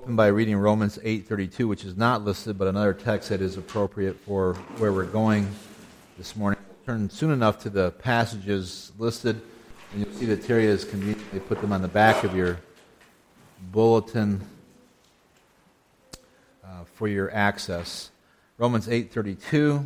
open by reading Romans 8:32, which is not listed, but another text that is appropriate for where we're going this morning. We'll turn soon enough to the passages listed, and you'll see that Terry has conveniently put them on the back of your bulletin for your access. Romans 8:32.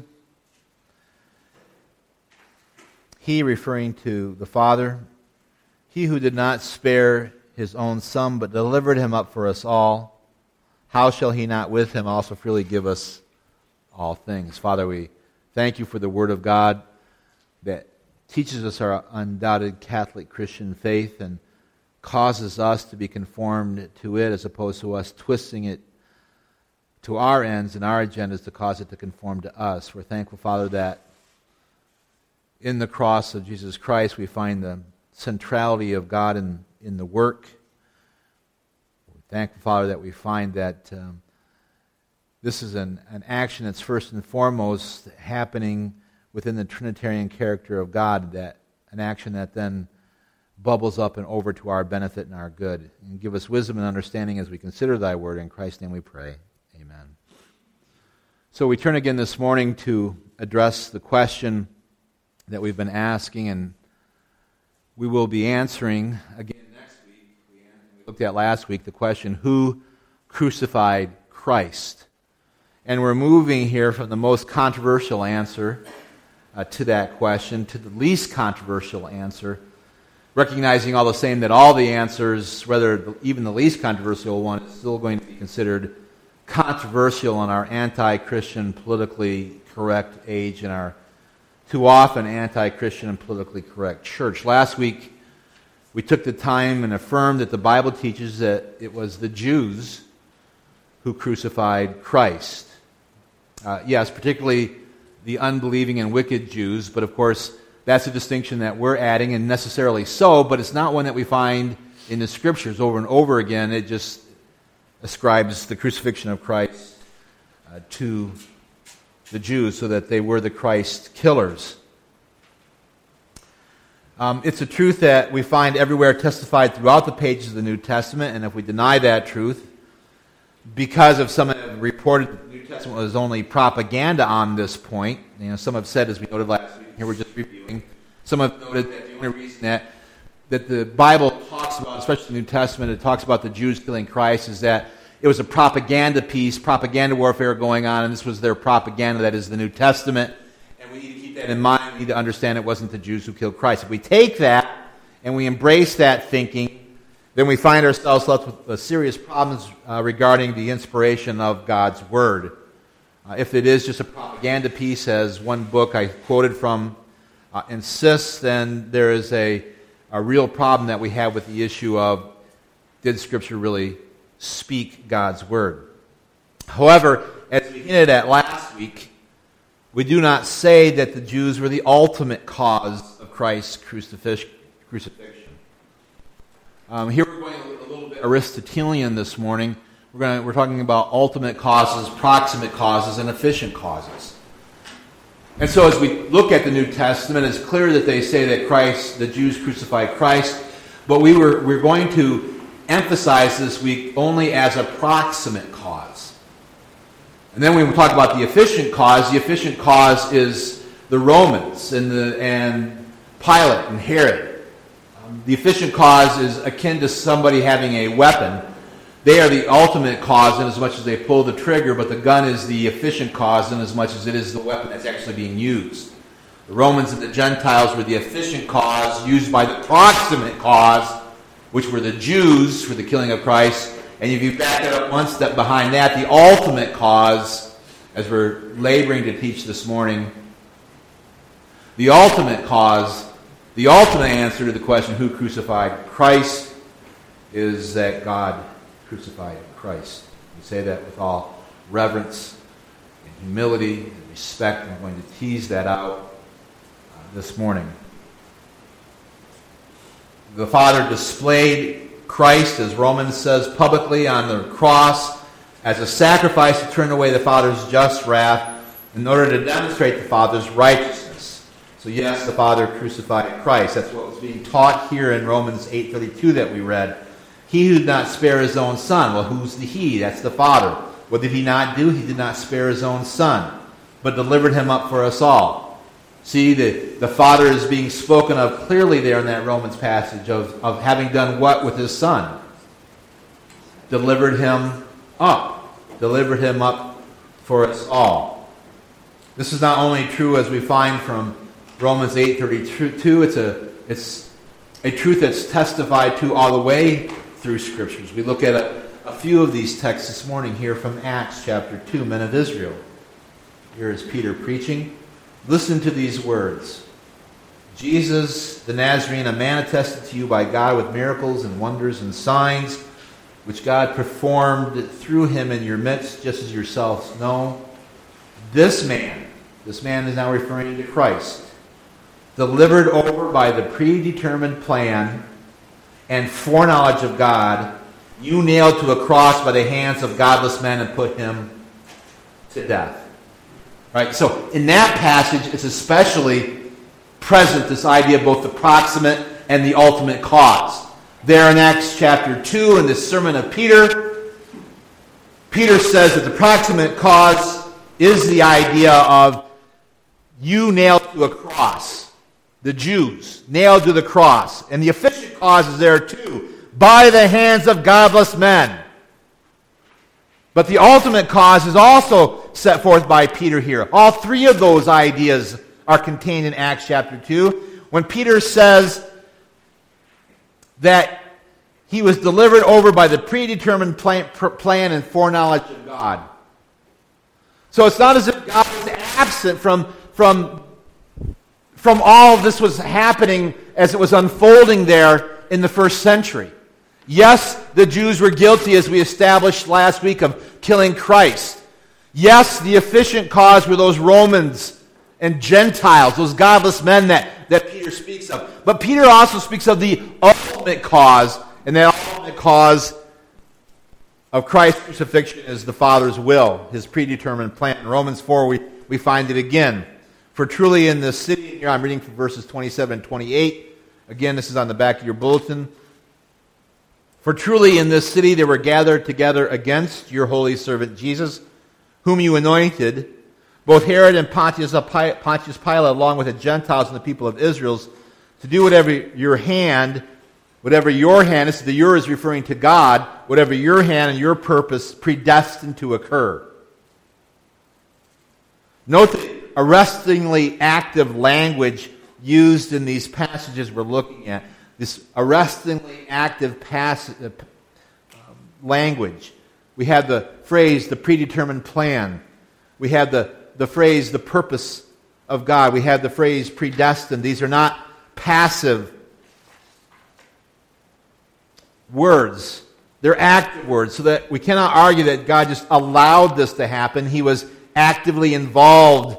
He, referring to the Father, he who did not spare his own Son, but delivered him up for us all, how shall he not with him also freely give us all things? Father, we thank you for the Word of God that teaches us our undoubted Catholic Christian faith and causes us to be conformed to it as opposed to us twisting it to our ends and our agendas to cause it to conform to us. We're thankful, Father, that in the cross of Jesus Christ we find the centrality of God in the work. We're thankful, Father, that we find that this is an action that's first and foremost happening within the Trinitarian character of God, that an action that then bubbles up and over to our benefit and our good. And give us wisdom and understanding as we consider thy word. In Christ's name we pray. Amen. So we turn again this morning to address the question that we've been asking, and we will be answering again next week. We looked at last week the question, who crucified Christ? And we're moving here from the most controversial answer to that question to the least controversial answer, recognizing all the same that all the answers, whether even the least controversial one, is still going to be considered controversial in our anti-Christian, politically correct age and our too often anti-Christian and politically correct church. Last week, we took the time and affirmed that the Bible teaches that it was the Jews who crucified Christ. Yes, particularly the unbelieving and wicked Jews, but of course, that's a distinction that we're adding, and necessarily so, but it's not one that we find in the Scriptures over and over again. It just ascribes the crucifixion of Christ to the Jews so that they were the Christ killers. It's a truth that we find everywhere testified throughout the pages of the New Testament, and if we deny that truth, because of some have reported that the New Testament was only propaganda on this point, some have said, as we noted last week, here we're just reviewing, some have noted that the only reason that the Bible talks about, especially the New Testament, it talks about the Jews killing Christ, is that it was a propaganda piece, propaganda warfare going on, and this was their propaganda, that is the New Testament. And we need to keep that in mind. We need to understand it wasn't the Jews who killed Christ. If we take that and we embrace that thinking, then we find ourselves left with serious problems regarding the inspiration of God's Word. If it is just a propaganda piece, as one book I quoted from insists, then there is a real problem that we have with the issue of, did Scripture really speak God's Word? However, as we hinted at last week, we do not say that the Jews were the ultimate cause of Christ's crucifixion. Here we're going a little bit Aristotelian this morning. We're talking about ultimate causes, proximate causes, and efficient causes. And so as we look at the New Testament, it's clear that they say that the Jews crucified Christ, but we're going to emphasize this week only as a proximate cause. And then when we talk about the efficient cause is the Romans and Pilate and Herod. The efficient cause is akin to somebody having a weapon. They are the ultimate cause in as much as they pull the trigger, but the gun is the efficient cause in as much as it is the weapon that's actually being used. The Romans and the Gentiles were the efficient cause used by the proximate cause, which were the Jews for the killing of Christ. And if you back it up one step behind that, the ultimate cause, as we're laboring to teach this morning, the ultimate cause, the ultimate answer to the question, who crucified Christ, is that God crucified Christ. We say that with all reverence and humility and respect, and I'm going to tease that out this morning. The Father displayed Christ, as Romans says, publicly on the cross as a sacrifice to turn away the Father's just wrath in order to demonstrate the Father's righteousness. So yes, the Father crucified Christ. That's what was being taught here in Romans 8:32 that we read. He He who did not spare his own son. Well, who's the he? That's the Father. What did he not do? He did not spare his own son, but delivered him up for us all. See, the Father is being spoken of clearly there in that Romans passage of having done what with his son? Delivered him up. Delivered him up for us all. This is not only true as we find from Romans 8:32. It's a truth that's testified to all the way through Scriptures. We look at a few of these texts this morning here from Acts chapter 2, men of Israel. Here is Peter preaching. Listen to these words. Jesus the Nazarene, a man attested to you by God with miracles and wonders and signs, which God performed through him in your midst, just as yourselves know. This man is now referring to Christ, delivered over by the predetermined plan and foreknowledge of God, you nailed to a cross by the hands of godless men and put him to death. Right? So in that passage, it's especially present, this idea of both the proximate and the ultimate cause. There in Acts chapter 2, in this sermon of Peter, Peter says that the proximate cause is the idea of you nailed to a cross. The Jews nailed to the cross. And the efficient cause is there too, by the hands of godless men. But the ultimate cause is also set forth by Peter here. All three of those ideas are contained in Acts chapter 2. When Peter says that he was delivered over by the predetermined plan and foreknowledge of God. So it's not as if God was absent from all of this was happening as it was unfolding there in the first century. Yes, the Jews were guilty, as we established last week, of killing Christ. Yes, the efficient cause were those Romans and Gentiles, those godless men that Peter speaks of. But Peter also speaks of the ultimate cause, and that ultimate cause of Christ's crucifixion is the Father's will, his predetermined plan. In Romans 4, we find it again. For truly in the city, here I'm reading from verses 27 and 28. Again, this is on the back of your bulletin. For truly in this city they were gathered together against your holy servant Jesus, whom you anointed, both Herod and Pontius Pilate, along with the Gentiles and the people of Israel, to do whatever your hand, this is the your is referring to God, whatever your hand and your purpose predestined to occur. Note the arrestingly active language used in these passages we're looking at. This arrestingly active language. We have the phrase, the predetermined plan. We have the phrase, the purpose of God. We have the phrase, predestined. These are not passive words. They're active words, so that we cannot argue that God just allowed this to happen. He was actively involved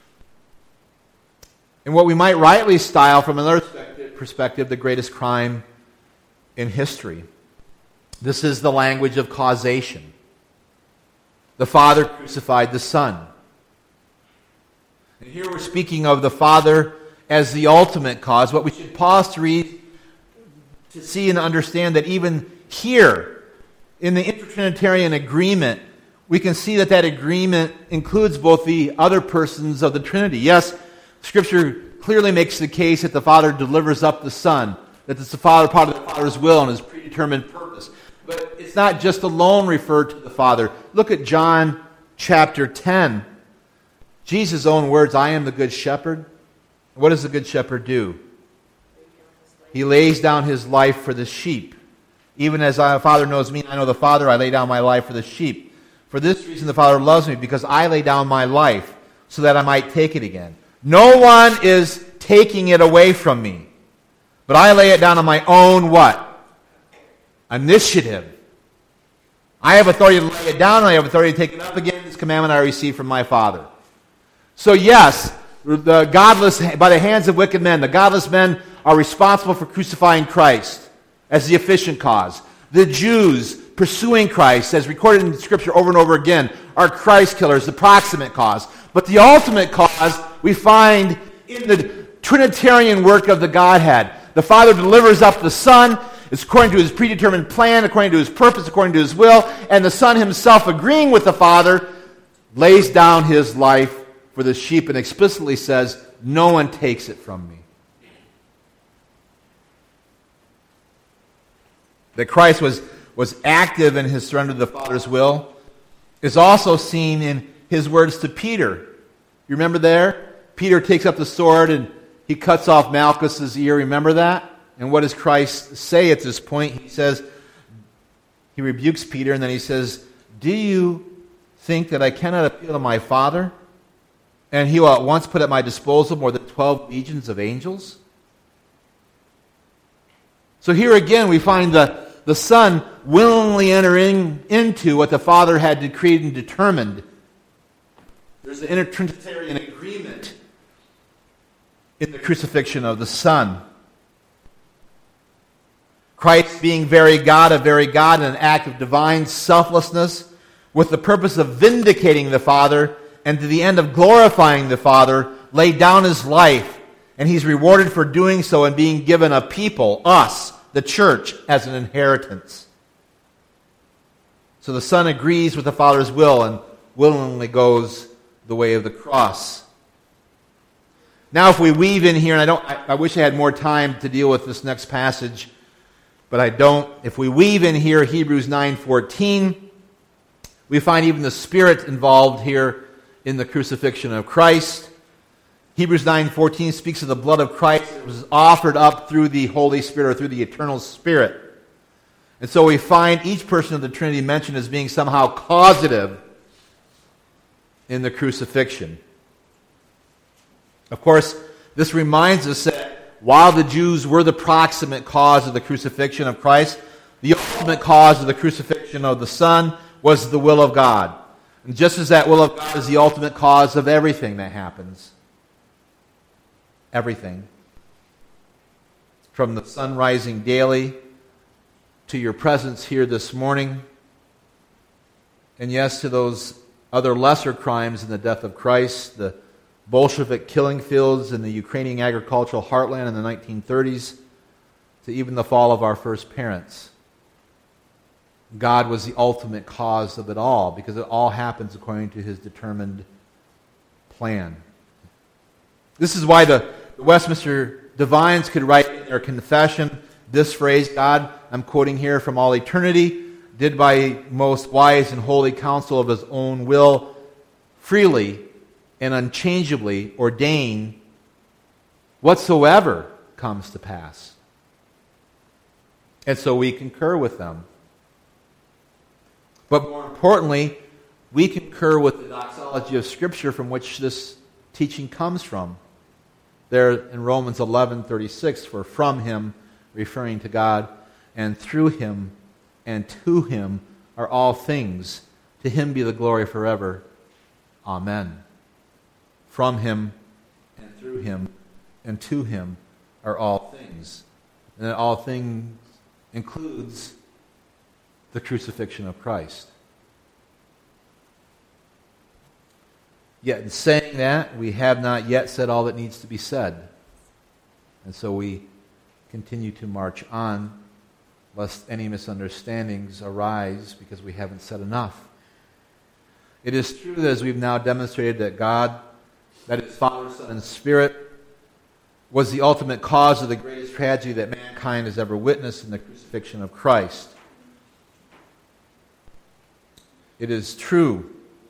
in what we might rightly style from another perspective, the greatest crime in history. This is the language of causation. The Father crucified the Son. And here we're speaking of the Father as the ultimate cause. What we should pause to read, to see and understand that even here, in the intertrinitarian agreement, we can see that agreement includes both the other persons of the Trinity. Yes, Scripture clearly makes the case that the Father delivers up the Son, that it's the Father, part of the Father's will and his predetermined purpose. But it's not just alone referred to the Father. Look at John chapter 10. Jesus' own words, I am the good shepherd. What does the good shepherd do? He lays down his life for the sheep. Even as the Father knows me, I know the Father, I lay down my life for the sheep. For this reason the Father loves me, because I lay down my life so that I might take it again. No one is taking it away from me. But I lay it down on my own what? Initiative. I have authority to lay it down, and I have authority to take it up again. This commandment I received from my Father. So yes, the godless, by the hands of wicked men, the godless men are responsible for crucifying Christ as the efficient cause. The Jews pursuing Christ, as recorded in Scripture over and over again, are Christ killers, the proximate cause. But the ultimate cause we find in the Trinitarian work of the Godhead. The Father delivers up the Son, It's according to his predetermined plan, according to his purpose, according to his will. And the Son himself, agreeing with the Father, lays down his life for the sheep and explicitly says, no one takes it from me. That Christ was active in his surrender to the Father's will is also seen in his words to Peter. You remember there? Peter takes up the sword and he cuts off Malchus's ear. Remember that? And what does Christ say at this point? He says, he rebukes Peter and then he says, do you think that I cannot appeal to my Father? And he will at once put at my disposal more than 12 legions of angels? So here again we find the Son willingly entering into what the Father had decreed and determined. There's an intertrinitarian agreement in the crucifixion of the Son. Christ being very God in an act of divine selflessness with the purpose of vindicating the Father and to the end of glorifying the Father, laid down his life, and he's rewarded for doing so and being given a people, us, the church, as an inheritance. So the Son agrees with the Father's will and willingly goes the way of the cross. Now if we weave in here, and I wish I had more time to deal with this next passage, but I don't. If we weave in here Hebrews 9:14, we find even the Spirit involved here in the crucifixion of Christ. Hebrews 9:14 speaks of the blood of Christ that was offered up through the Holy Spirit or through the eternal Spirit. And so we find each person of the Trinity mentioned as being somehow causative in the crucifixion. Of course, this reminds us that while the Jews were the proximate cause of the crucifixion of Christ, the ultimate cause of the crucifixion of the Son was the will of God. And just as that will of God is the ultimate cause of everything that happens. Everything. From the sun rising daily to your presence here this morning, and yes, to those other lesser crimes in the death of Christ, the Bolshevik killing fields in the Ukrainian agricultural heartland in the 1930s, to even the fall of our first parents. God was the ultimate cause of it all, because it all happens according to his determined plan. This is why the Westminster Divines could write in their confession this phrase, God, I'm quoting here, from all eternity, did by most wise and holy counsel of his own will freely and unchangeably ordain whatsoever comes to pass. And so we concur with them. But more importantly, we concur with the doxology of Scripture from which this teaching comes from. There in Romans 11:36, for from him, referring to God, and through him and to him are all things. To him be the glory forever. Amen. From him and through him and to him are all things. And that all things includes the crucifixion of Christ. Yet in saying that, we have not yet said all that needs to be said. And so we continue to march on, lest any misunderstandings arise because we haven't said enough. It is true that as we've now demonstrated that God, that is Father, Son, and Spirit, was the ultimate cause of the greatest tragedy that mankind has ever witnessed in the crucifixion of Christ. It is true.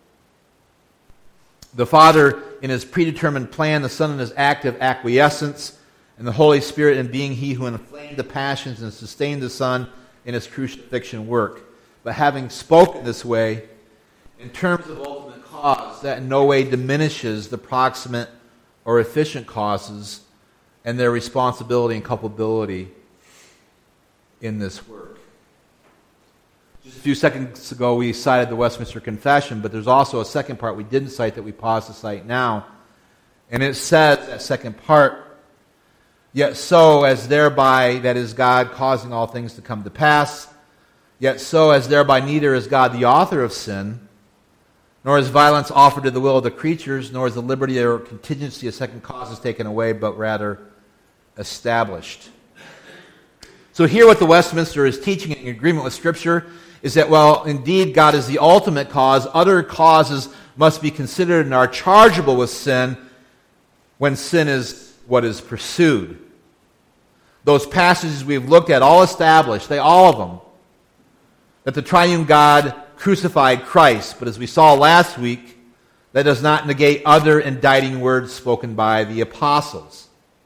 The Father in his predetermined plan, the Son in his active acquiescence, and the Holy Spirit in being he who inflamed the passions and sustained the Son in his crucifixion work. But having spoken this way, in terms of ultimate cause, that in no way diminishes the proximate or efficient causes and their responsibility and culpability in this work. Just a few seconds ago we cited the Westminster Confession, but there's also a second part we didn't cite that we pause to cite now. And it says, that second part, yet so as thereby, that is God causing all things to come to pass, yet so as thereby neither is God the author of sin, nor is violence offered to the will of the creatures, nor is the liberty or contingency of second causes taken away, but rather established. So here what the Westminster is teaching in agreement with Scripture is that, well, indeed, God is the ultimate cause. Other causes must be considered and are chargeable with sin when sin is what is pursued. Those passages we've looked at all establish, all of them, that the triune God crucified Christ. But as we saw last week, that does not negate other indicting words spoken by the apostles.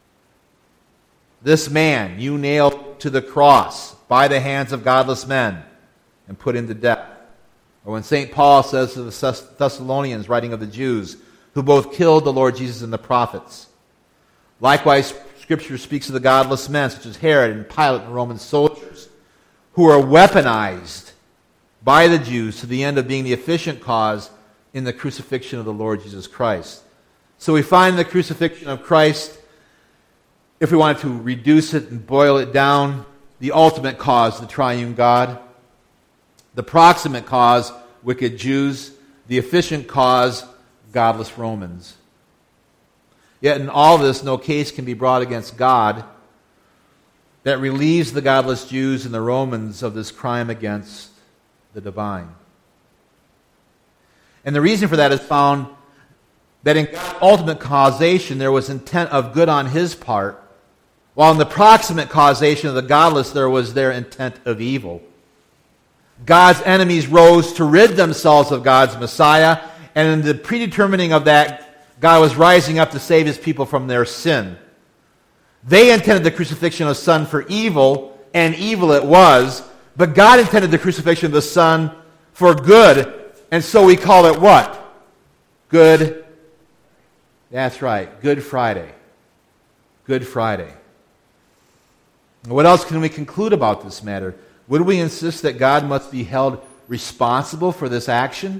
This man you nailed to the cross by the hands of godless men and put into death. Or when St. Paul says to the Thessalonians, writing of the Jews, who both killed the Lord Jesus and the prophets. Likewise, Scripture speaks of the godless men, such as Herod and Pilate and Roman soldiers, who are weaponized by the Jews to the end of being the efficient cause in the crucifixion of the Lord Jesus Christ. So we find the crucifixion of Christ, if we wanted to reduce it and boil it down, the ultimate cause, the triune God. The proximate cause, wicked Jews. The efficient cause, godless Romans. Yet in all this, no case can be brought against God that relieves the godless Jews and the Romans of this crime against the divine. And the reason for that is found that in God's ultimate causation there was intent of good on his part, while in the proximate causation of the godless there was their intent of evil. God's enemies rose to rid themselves of God's Messiah, and in the predetermining of that, God was rising up to save his people from their sin. They intended the crucifixion of the Son for evil, and evil it was, but God intended the crucifixion of the Son for good, and so we call it what? Good. That's right, Good Friday. Good Friday. What else can we conclude about this matter? Would we insist that God must be held responsible for this action?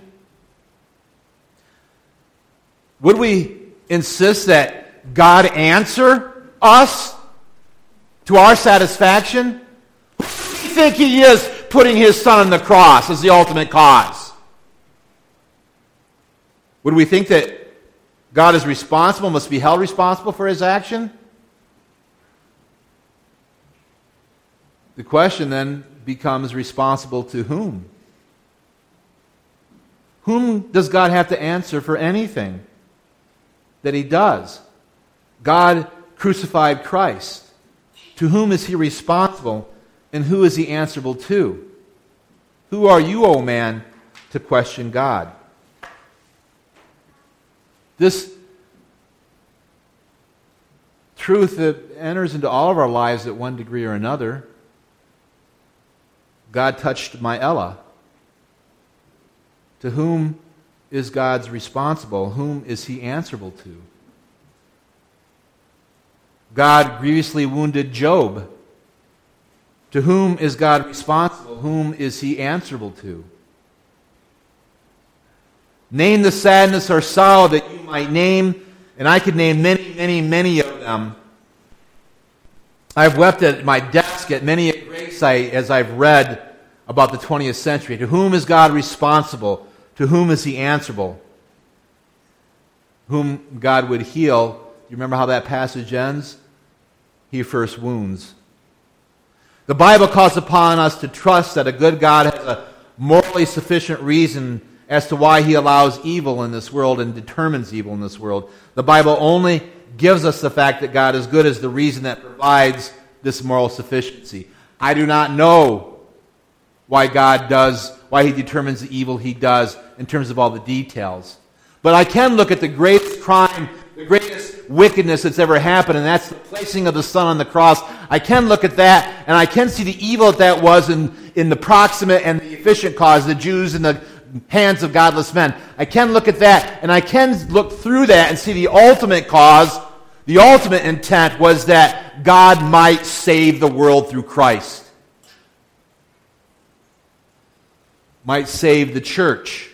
Would we insist that God answer us to our satisfaction? Who do you think he is putting his Son on the cross as the ultimate cause? Would we think that God is responsible, must be held responsible for his action? The question then becomes, responsible to whom? Whom does God have to answer for anything that he does? God crucified Christ. To whom is he responsible, and who is he answerable to? Who are you, O man, to question God? This truth that enters into all of our lives at one degree or another. God touched my Ella. To whom is God responsible? Whom is he answerable to? God grievously wounded Job. To whom is God responsible? Whom is he answerable to? Name the sadness or sorrow that you might name, and I could name many, many, many of them. I've wept at my desk at many a grave site as I've read about the 20th century. To whom is God responsible? To whom is he answerable? Whom God would heal. You remember how that passage ends? He first wounds. The Bible calls upon us to trust that a good God has a morally sufficient reason as to why he allows evil in this world and determines evil in this world. The Bible only gives us the fact that God is good as the reason that provides this moral sufficiency. I do not know why he determines the evil he does in terms of all the details. But I can look at the greatest crime, the greatest wickedness that's ever happened, and that's the placing of the Son on the cross. I can look at that, and I can see the evil that was in the proximate and the efficient cause, the Jews in the hands of godless men. I can look at that, and I can look through that and see the ultimate cause, the ultimate intent was that God might save the world through Christ. Might save the church.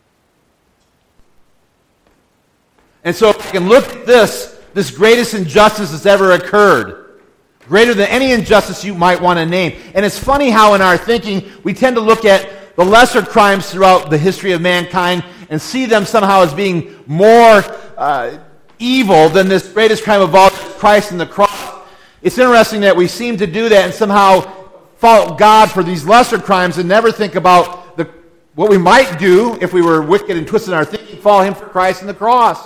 And so if I can look at this greatest injustice that's ever occurred, greater than any injustice you might want to name. And it's funny how in our thinking we tend to look at the lesser crimes throughout the history of mankind and see them somehow as being more evil than this greatest crime of all, Christ and the cross. It's interesting that we seem to do that and somehow fault God for these lesser crimes and never think about what we might do if we were wicked and twisted in our thinking, follow him for Christ and the cross.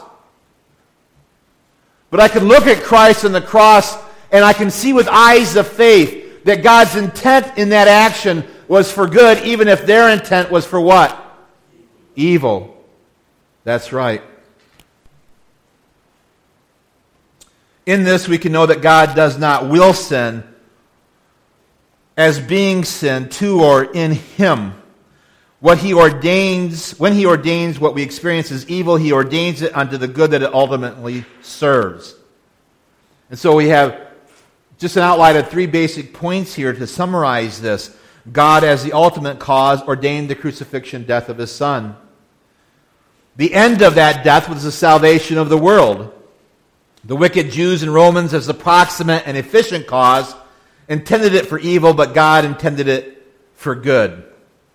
But I can look at Christ and the cross and I can see with eyes of faith that God's intent in that action was for good, even if their intent was for what? Evil. That's right. In this, we can know that God does not will sin as being sin to or in him. When he ordains what we experience as evil, he ordains it unto the good that it ultimately serves. And so we have just an outline of 3 basic points here to summarize this. God, as the ultimate cause, ordained the crucifixion death of his Son. The end of that death was the salvation of the world. The wicked Jews and Romans, as the proximate and efficient cause, intended it for evil, but God intended it for good.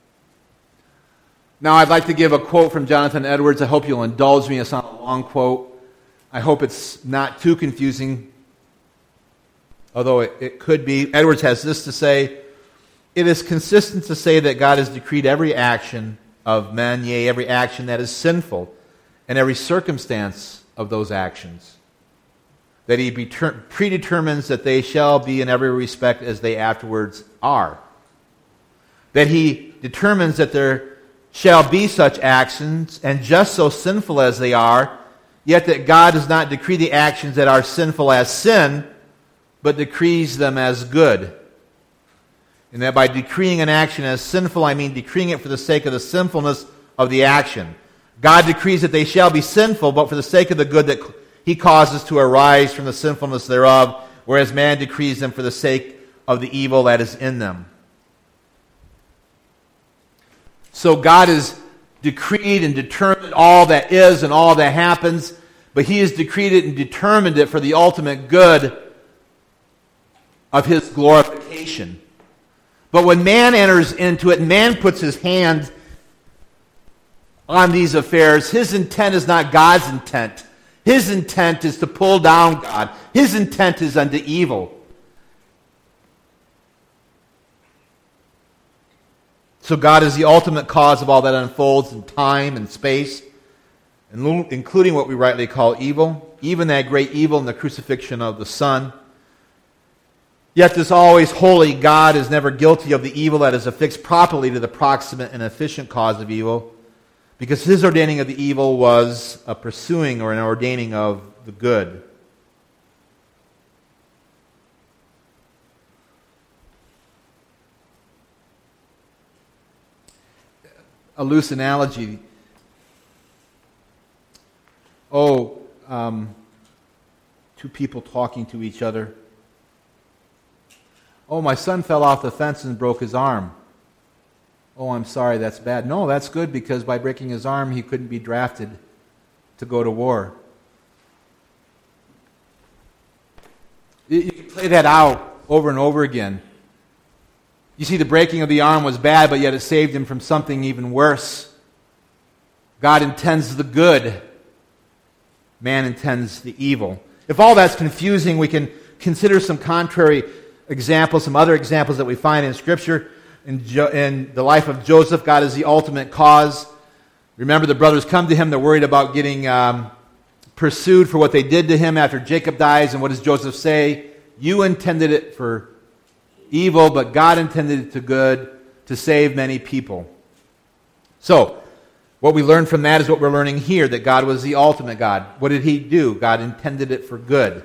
Now, I'd like to give a quote from Jonathan Edwards. I hope you'll indulge me. It's not a long quote. I hope it's not too confusing, although it could be. Edwards has this to say: "It is consistent to say that God has decreed every action of men, yea, every action that is sinful, and every circumstance of those actions, that he predetermines that they shall be in every respect as they afterwards are. That he determines that there shall be such actions, and just so sinful as they are, yet that God does not decree the actions that are sinful as sin, but decrees them as good. And that by decreeing an action as sinful, I mean decreeing it for the sake of the sinfulness of the action. God decrees that they shall be sinful, but for the sake of the good that he causes to arise from the sinfulness thereof, whereas man decrees them for the sake of the evil that is in them." So God has decreed and determined all that is and all that happens, but he has decreed it and determined it for the ultimate good of his glorification. But when man enters into it, and man puts his hand on these affairs, his intent is not God's intent. His intent is to pull down God. His intent is unto evil. So God is the ultimate cause of all that unfolds in time and space, including what we rightly call evil, even that great evil in the crucifixion of the Son. Yet this always holy God is never guilty of the evil that is affixed properly to the proximate and efficient cause of evil, because his ordaining of the evil was a pursuing or an ordaining of the good. A loose analogy. Two people talking to each other. "Oh, my son fell off the fence and broke his arm." "Oh, I'm sorry, that's bad." "No, that's good, because by breaking his arm, he couldn't be drafted to go to war." You can play that out over and over again. You see, the breaking of the arm was bad, but yet it saved him from something even worse. God intends the good. Man intends the evil. If all that's confusing, we can consider some contrary examples, some other examples that we find in Scripture. In the life of Joseph, God is the ultimate cause. Remember, the brothers come to him. They're worried about getting pursued for what they did to him after Jacob dies. And what does Joseph say? "You intended it for evil, but God intended it to good, to save many people." So, what we learn from that is what we're learning here, that God was the ultimate God. What did he do? God intended it for good.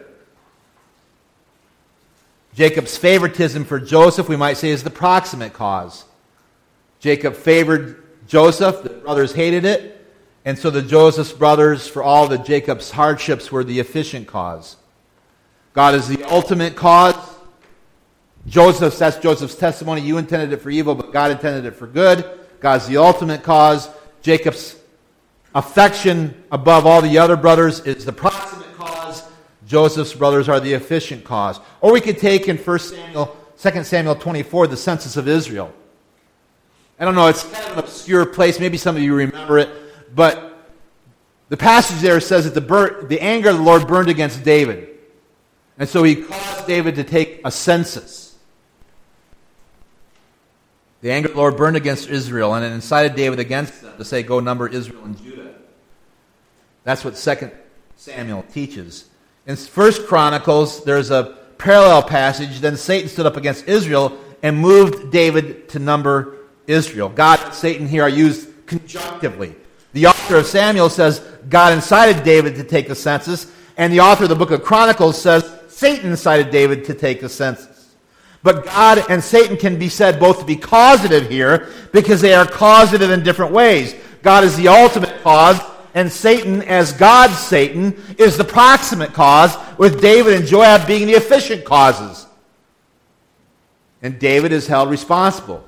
Jacob's favoritism for Joseph, we might say, is the proximate cause. Jacob favored Joseph, the brothers hated it, and so the Joseph's brothers, for all the Jacob's hardships, were the efficient cause. God is the ultimate cause. That's Joseph's testimony. You intended it for evil, but God intended it for good. God's the ultimate cause. Jacob's affection above all the other brothers is the proximate cause. Joseph's brothers are the efficient cause. Or we could take in 2 Samuel 24, the census of Israel. I don't know, it's kind of an obscure place. Maybe some of you remember it. But the passage there says that the anger of the Lord burned against David. And so he caused David to take a census. The anger of the Lord burned against Israel, and it incited David against them to say, go number Israel and Judah. That's what 2 Samuel teaches. In 1 Chronicles, there's a parallel passage. Then Satan stood up against Israel and moved David to number Israel. God and Satan here are used conjunctively. The author of Samuel says God incited David to take the census, and the author of the book of Chronicles says Satan incited David to take the census. But God and Satan can be said both to be causative here because they are causative in different ways. God is the ultimate cause, and Satan, as God's Satan, is the proximate cause, with David and Joab being the efficient causes. And David is held responsible.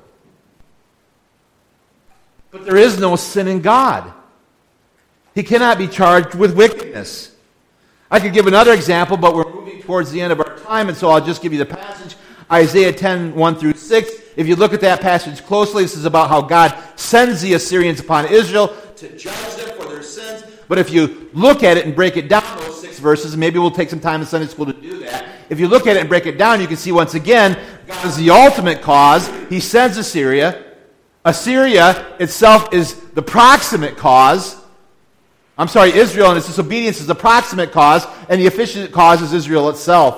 But there is no sin in God. He cannot be charged with wickedness. I could give another example, but we're moving towards the end of our time, and so I'll just give you the passage. Isaiah 10, 1 through 6. If you look at that passage closely, this is about how God sends the Assyrians upon Israel to judge them for their sins. But if you look at it and break it down, those 6 verses, and maybe we'll take some time in Sunday school to do that. If you look at it and break it down, you can see once again, God is the ultimate cause. He sends Assyria. Assyria itself is the proximate cause. Israel and its disobedience is the proximate cause, and the efficient cause is Israel itself.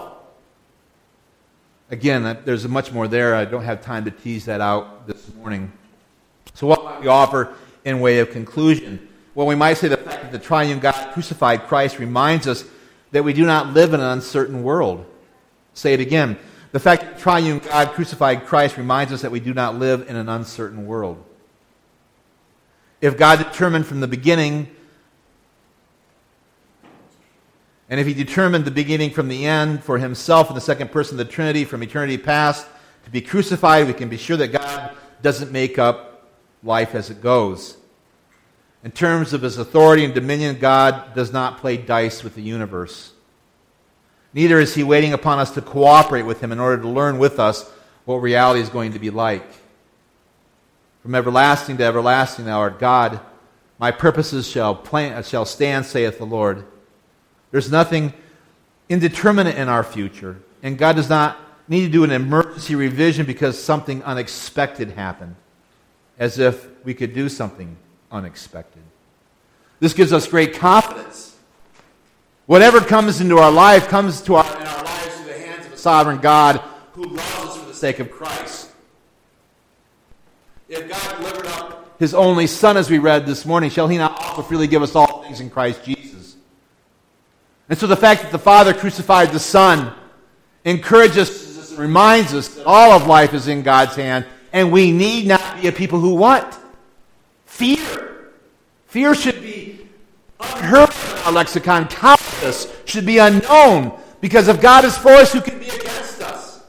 Again, there's much more there. I don't have time to tease that out this morning. So what might we offer in way of conclusion? Well, we might say the fact that the triune God crucified Christ reminds us that we do not live in an uncertain world. Say it again. The fact that the triune God crucified Christ reminds us that we do not live in an uncertain world. If God determined from the beginning, and if he determined the beginning from the end for himself in the second person of the Trinity from eternity past to be crucified, we can be sure that God doesn't make up life as it goes. In terms of his authority and dominion, God does not play dice with the universe. Neither is he waiting upon us to cooperate with him in order to learn with us what reality is going to be like. From everlasting to everlasting, thou art God. My purposes shall stand, saith the Lord. There's nothing indeterminate in our future, and God does not need to do an emergency revision because something unexpected happened, as if we could do something unexpected. This gives us great confidence. Whatever comes into our life comes in our lives through the hands of a sovereign God who loves us for the sake of Christ. If God delivered up his only Son, as we read this morning, shall he not also freely give us all things in Christ Jesus? And so the fact that the Father crucified the Son encourages us and reminds us that all of life is in God's hand, and we need not be a people who what? Fear. Fear should be unheard of in our lexicon. Cowardice should be unknown, because if God is for us, who can be against us?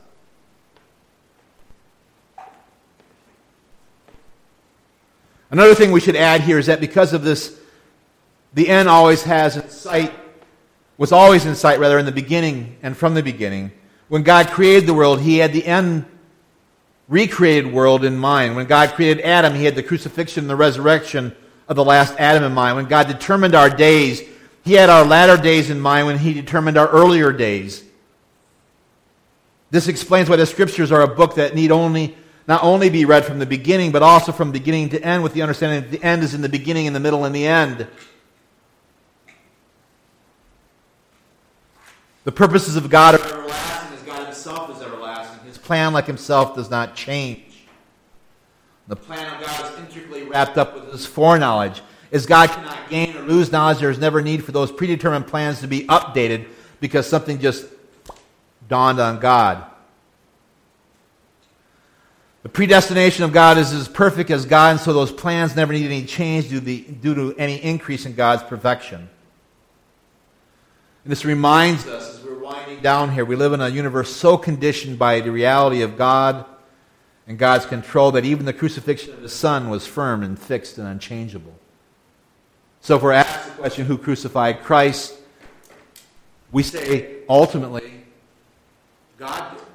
Another thing we should add here is that because of this, the end always was always in sight in the beginning and from the beginning. When God created the world, he had the end recreated world in mind. When God created Adam, he had the crucifixion and the resurrection of the last Adam in mind. When God determined our days, he had our latter days in mind when he determined our earlier days. This explains why the Scriptures are a book that need not only be read from the beginning, but also from beginning to end, with the understanding that the end is in the beginning, and the middle, and the end. The purposes of God are everlasting, as God himself is everlasting. His plan, like himself, does not change. The plan of God is intricately wrapped up with his foreknowledge. As God cannot gain or lose knowledge, there is never need for those predetermined plans to be updated because something just dawned on God. The predestination of God is as perfect as God, and so those plans never need any change due to any increase in God's perfection. And this reminds us, as we're winding down here, we live in a universe so conditioned by the reality of God and God's control that even the crucifixion of his Son was firm and fixed and unchangeable. So if we're asked the question, who crucified Christ? We say, ultimately, God did.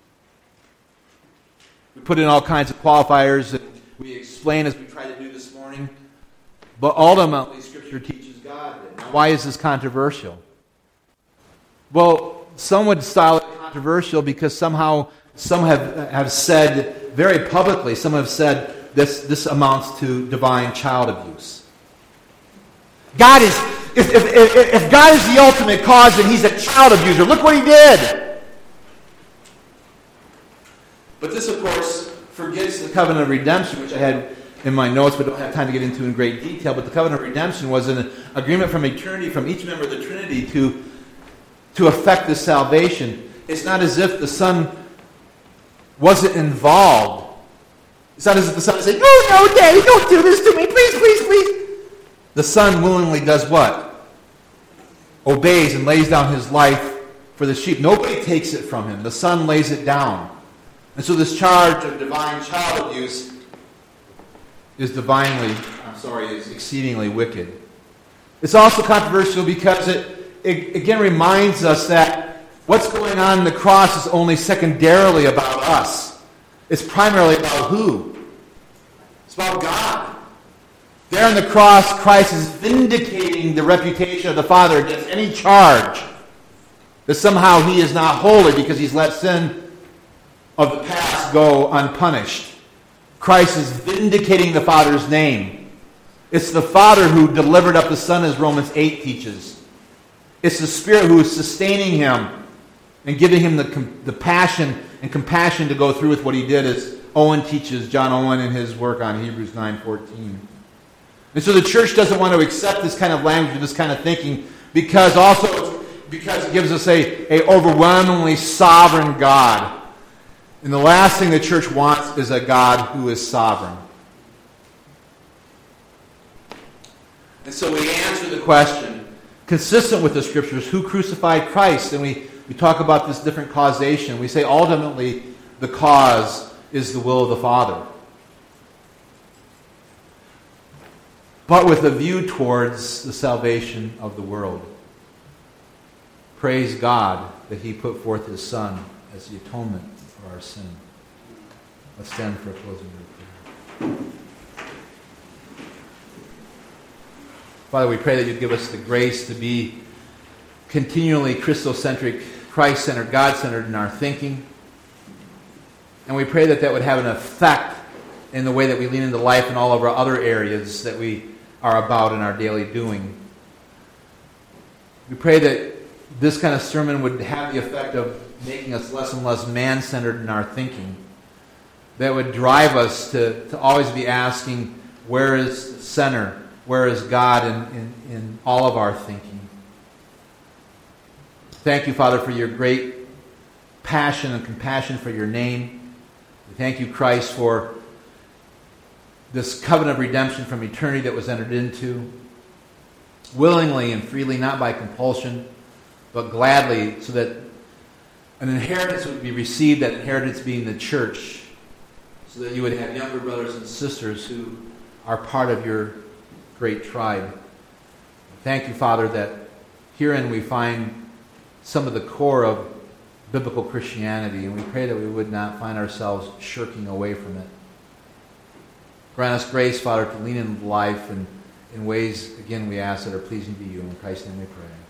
We put in all kinds of qualifiers and we explain as we try to do this morning, but ultimately Scripture teaches God did. Now, why is this controversial? Well, some would style it controversial because somehow some have said very publicly, some have said this amounts to divine child abuse. God is, if God is the ultimate cause, then he's a child abuser. Look what he did. But this, of course, forgets the covenant of redemption, which I had in my notes, but don't have time to get into in great detail. But the covenant of redemption was an agreement from eternity, from each member of the Trinity to effect this salvation. It's not as if the Son wasn't involved. It's not as if the Son is saying, "No, Daddy, don't do this to me. Please, please, please." The Son willingly does what? Obeys and lays down his life for the sheep. Nobody takes it from him. The Son lays it down. And so this charge of divine child abuse is exceedingly wicked. It's also controversial because it again reminds us that what's going on in the cross is only secondarily about us. It's primarily about who? It's about God. There on the cross, Christ is vindicating the reputation of the Father against any charge that somehow he is not holy because he's let sin of the past go unpunished. Christ is vindicating the Father's name. It's the Father who delivered up the Son, as Romans 8 teaches. It's the Spirit who is sustaining him and giving him the passion and compassion to go through with what he did, as Owen teaches, John Owen, in his work on Hebrews 9:14. And so the church doesn't want to accept this kind of language and this kind of thinking because it gives us a overwhelmingly sovereign God. And the last thing the church wants is a God who is sovereign. And so we answer the question, consistent with the Scriptures, who crucified Christ? And we talk about this different causation. We say ultimately the cause is the will of the Father. But with a view towards the salvation of the world. Praise God that he put forth his Son as the atonement for our sin. Let's stand for a closing prayer. Father, we pray that you'd give us the grace to be continually Christocentric, Christ-centered, God-centered in our thinking. And we pray that would have an effect in the way that we lean into life in all of our other areas that we are about in our daily doing. We pray that this kind of sermon would have the effect of making us less and less man-centered in our thinking. That would drive us to always be asking, where is the center? Where is God in all of our thinking? Thank you, Father, for your great passion and compassion for your name. We thank you, Christ, for this covenant of redemption from eternity that was entered into willingly and freely, not by compulsion, but gladly, so that an inheritance would be received, that inheritance being the church, so that you would have younger brothers and sisters who are part of your great tribe. Thank you, Father, that herein we find some of the core of biblical Christianity, and we pray that we would not find ourselves shirking away from it. Grant us grace, Father, to lean into life and in ways, again, we ask that are pleasing to you. In Christ's name we pray.